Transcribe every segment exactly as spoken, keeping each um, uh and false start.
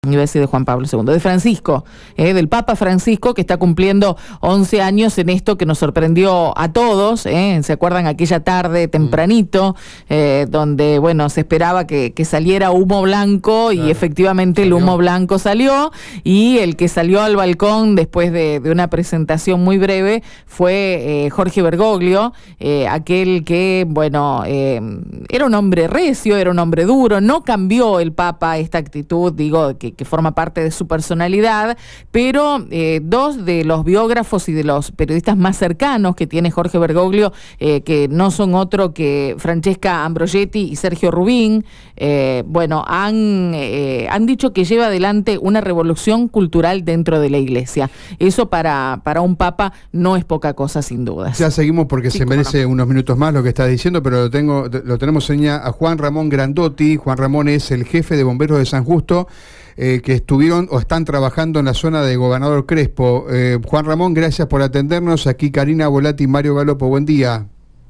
iba a decir de Juan Pablo segundo, de Francisco, eh, del Papa Francisco, que está cumpliendo once años en esto que nos sorprendió a todos, eh, ¿se acuerdan aquella tarde tempranito, eh, donde, bueno, se esperaba que, que saliera humo blanco y claro, efectivamente salió. El humo blanco salió, y el que salió al balcón después de, de una presentación muy breve fue eh, Jorge Bergoglio, eh, aquel que, bueno, eh, era un hombre recio, era un hombre duro, no cambió el Papa esta actitud, digo, que que forma parte de su personalidad, pero eh, dos de los biógrafos y de los periodistas más cercanos que tiene Jorge Bergoglio, eh, que no son otro que Francesca Ambrogetti y Sergio Rubín, eh, bueno, han, eh, han dicho que lleva adelante una revolución cultural dentro de la Iglesia. Eso para, para un Papa no es poca cosa, sin duda. Ya seguimos porque sí, se merece no. unos minutos más lo que está diciendo, pero lo, tengo, lo tenemos en línea a Juan Ramón Grandotti. Juan Ramón es el jefe de bomberos de San Justo, Eh, que estuvieron o están trabajando en la zona de Gobernador Crespo. Eh, Juan Ramón, gracias por atendernos. Aquí Karina Volati y Mario Galopo. Buen día.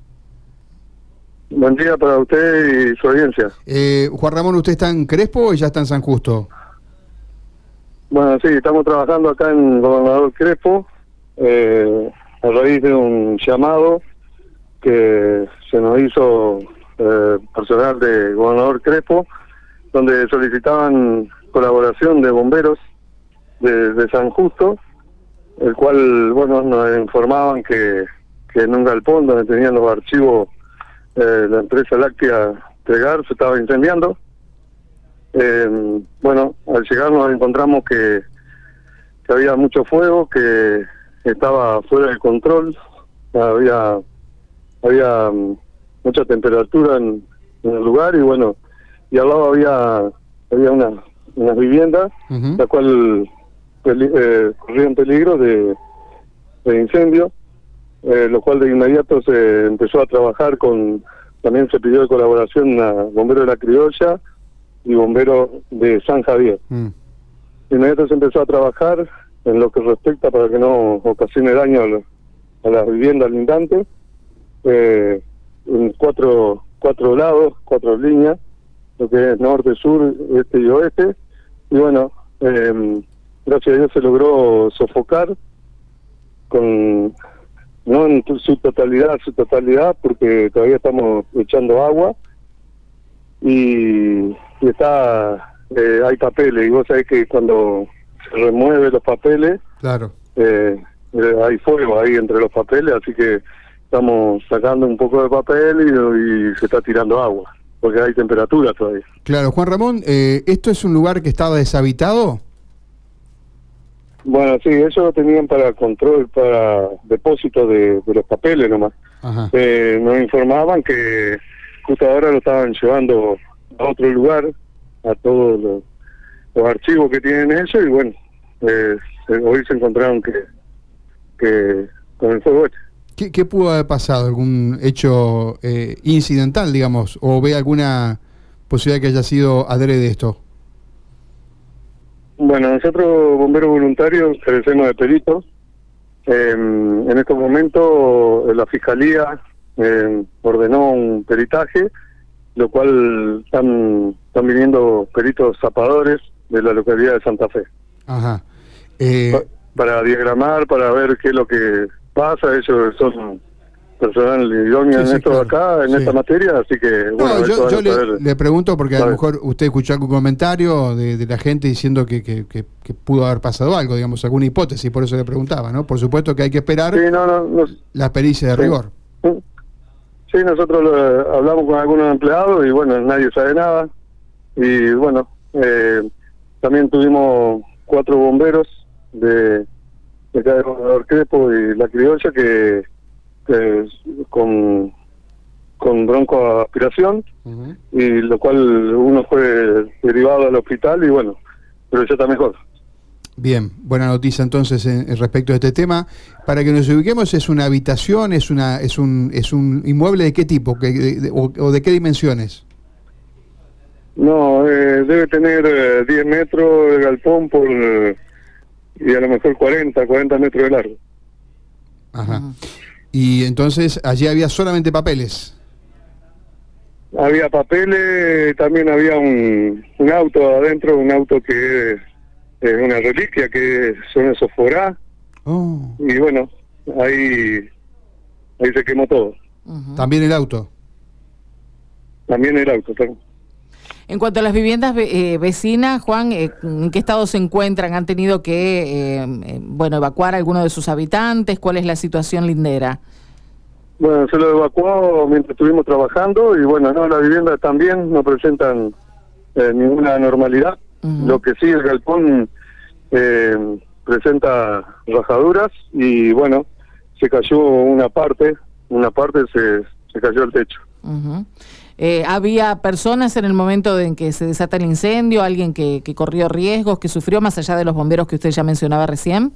Buen día para usted y su audiencia. Eh, Juan Ramón, ¿usted está en Crespo o ya está en San Justo? Bueno, sí, estamos trabajando acá en Gobernador Crespo, eh, a raíz de un llamado que se nos hizo eh, personal de Gobernador Crespo, donde solicitaban colaboración de bomberos de, de San Justo, el cual, bueno, nos informaban que, que en un galpón donde tenían los archivos eh, la empresa láctea Tregar se estaba incendiando. Eh, bueno, al llegar nos encontramos que, que había mucho fuego, que estaba fuera de control, había había um, mucha temperatura en, en el lugar, y bueno, y al lado había había una una vivienda, uh-huh. la cual peli, eh, corría en peligro de, de incendio, eh, lo cual de inmediato se empezó a trabajar con, también se pidió de colaboración a bomberos de la Criolla y bomberos de San Javier. Uh-huh. De inmediato se empezó a trabajar en lo que respecta para que no ocasione daño a, lo, a las viviendas lindantes, eh, en cuatro, cuatro lados, cuatro líneas, lo que es norte, sur, este y oeste, y bueno, eh, gracias a Dios se logró sofocar con, no en su totalidad, su totalidad, porque todavía estamos echando agua, y, y está, eh, hay papeles, y vos sabés que cuando se remueven los papeles, claro, eh, eh, hay fuego ahí entre los papeles, así que estamos sacando un poco de papel y, y se está tirando agua, porque hay temperatura todavía. Claro, Juan Ramón, eh, ¿esto es un lugar que estaba deshabitado? Bueno, sí, ellos lo tenían para control, para depósito de, de los papeles nomás. Eh, nos informaban que justo ahora lo estaban llevando a otro lugar, a todos los, los archivos que tienen ellos, y bueno, eh, hoy se encontraron que, que con el fuego hecho. ¿Qué, ¿Qué pudo haber pasado? ¿Algún hecho eh, incidental, digamos? ¿O ve alguna posibilidad que haya sido adrede esto? Bueno, nosotros, bomberos voluntarios, carecemos de peritos. Eh, en estos momentos, la Fiscalía eh, ordenó un peritaje, lo cual están, están viniendo peritos zapadores de la localidad de Santa Fe. Ajá. Eh... Pa para diagramar, para ver qué es lo que pasa. Ellos son personal idóneo sí, en sí, esto claro. acá, en sí. esta materia, así que bueno, no, yo, yo le, le pregunto porque ¿sabes? A lo mejor usted escuchó algún comentario de, de la gente diciendo que, que, que, que pudo haber pasado algo, digamos, alguna hipótesis, por eso le preguntaba, ¿no? Por supuesto que hay que esperar sí, no, no, no, la pericia de sí. rigor. Sí, nosotros lo, hablamos con algunos empleados y bueno, nadie sabe nada, y bueno, eh, también tuvimos cuatro bomberos de, de acá de Gobernador Crespo y La Criolla que Que con con broncoaspiración, uh-huh. y lo cual uno fue derivado al hospital y bueno, pero ya está mejor. Bien, buena noticia entonces en, en respecto a este tema. Para que nos ubiquemos, ¿es una habitación, es una es un es un inmueble de qué tipo, que, de, de, o, o de qué dimensiones? No, eh, debe tener eh, diez metros de galpón por eh, y a lo mejor cuarenta, cuarenta metros de largo. Ajá. Uh-huh. Y entonces allí había solamente papeles. había papeles, también había un, un auto adentro, un auto que es una reliquia, que son esos forá. Oh. Y bueno, ahí ahí se quemó todo. Uh-huh. También el auto. También el auto, claro. En cuanto a las viviendas eh, vecinas, Juan, eh, ¿en qué estado se encuentran? ¿Han tenido que eh, eh, bueno, evacuar a alguno de sus habitantes? ¿Cuál es la situación lindera? Bueno, se lo evacuó mientras estuvimos trabajando y bueno, no, las viviendas también no presentan eh, ninguna normalidad. Uh-huh. Lo que sí, el galpón eh, presenta rajaduras y bueno, se cayó una parte, una parte se, se cayó el techo. Uh-huh. Eh, ¿Había personas en el momento en que se desata el incendio, alguien que, que corrió riesgos, que sufrió más allá de los bomberos que usted ya mencionaba recién?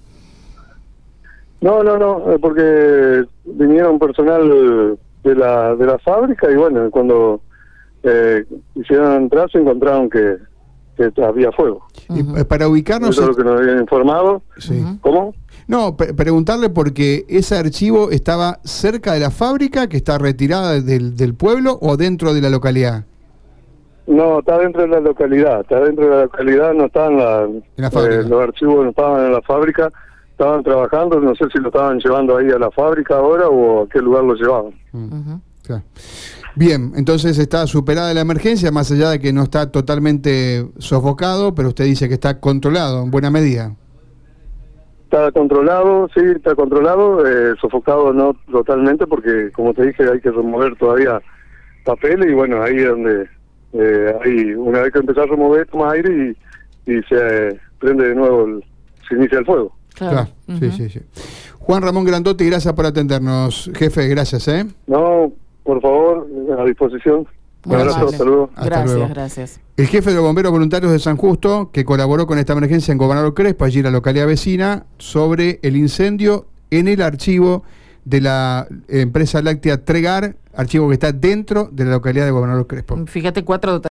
No, no, no, porque vinieron personal de la de la fábrica y bueno, cuando eh, hicieron entrar se encontraron que, que había fuego. Y uh-huh. para ubicarnos... Eso es lo que nos habían informado. Sí. Uh-huh. ¿Cómo? No, pre- preguntarle porque ese archivo estaba cerca de la fábrica, que está retirada del, del pueblo, o dentro de la localidad. No, está dentro de la localidad, está dentro de la localidad, no estaban la, en la fábrica. Eh, los archivos no estaban en la fábrica, estaban trabajando, no sé si lo estaban llevando ahí a la fábrica ahora o a qué lugar lo llevaban. Uh-huh. Claro. Bien, entonces está superada la emergencia, más allá de que no está totalmente sofocado, pero usted dice que está controlado en buena medida. Está controlado, sí, está controlado, eh, sofocado no totalmente porque, como te dije, hay que remover todavía papeles y bueno, ahí es donde, eh, ahí, una vez que empezás a remover, tomas aire y, y se eh, prende de nuevo, el, se inicia el fuego. Claro, claro. Uh-huh. sí, sí, sí. Juan Ramón Grandotti, gracias por atendernos, jefe, gracias, ¿eh? No, por favor, a disposición. Un abrazo, hasta luego. Hasta gracias, luego. gracias. El jefe de los bomberos voluntarios de San Justo, que colaboró con esta emergencia en Gobernador Crespo, allí en la localidad vecina, sobre el incendio en el archivo de la empresa láctea Tregar, archivo que está dentro de la localidad de Gobernador Crespo. Fíjate, cuatro